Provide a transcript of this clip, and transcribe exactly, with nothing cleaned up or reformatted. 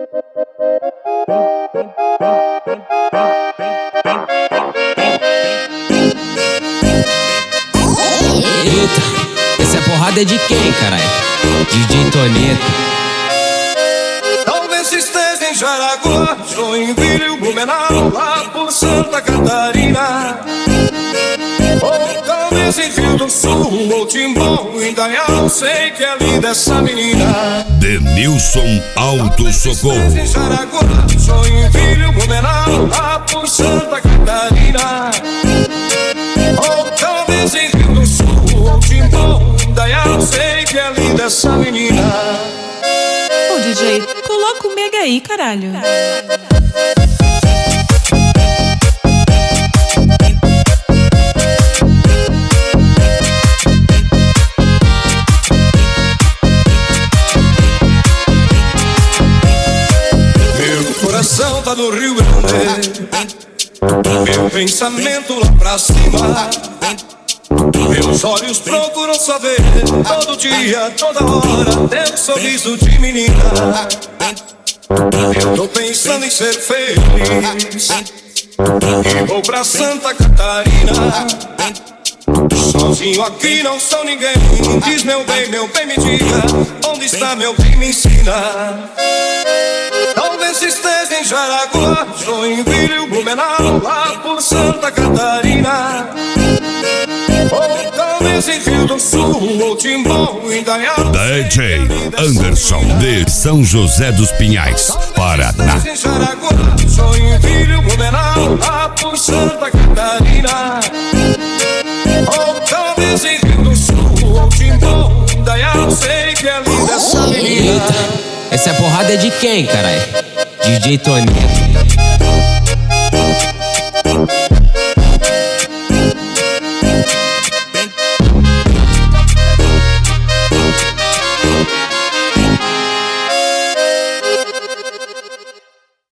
Eita, essa é porrada de quem, caralho? D J Toneto. Talvez esteja em Jaraguá, Joinville, Blumenau, lá por Santa Catarina. Ou talvez em Rio do Sul, ou Timbó, Indaial. Sei que é linda essa menina. Denilson Auto Socorro. Talvez esteja em Jaraguá, Joinville, Blumenau, lá por Santa Catarina. Ou talvez em Rio do Sul, ou Timbó, Indaial. Sei que é linda essa menina. Ô D J, coloca o mega aí, caralho. Meu coração tá no Rio Grande, meu pensamento lá pra cima. Meus olhos procuram saber todo dia, toda hora, teu sorriso de menina. Eu tô pensando em ser feliz e vou pra Santa Catarina. Sozinho aqui não sou ninguém. Diz meu bem, meu bem, me diga onde está meu bem, me ensina. Talvez esteja em Jaraguá, Joinville, Blumenau, lá por Santa Catarina. Ou talvez em Rio do Sul, ou Timbó, Indaial. D J Anderson de São José dos Pinhais, Paraná. Talvez em Jaraguá, Joinville, Blumenau, lá por Santa Catarina. Ou talvez em Rio do Sul, ou Timbó, Indaial. Sei que é linda essa menina. Eita, essa é porrada de quem, caralho? D J Toneto.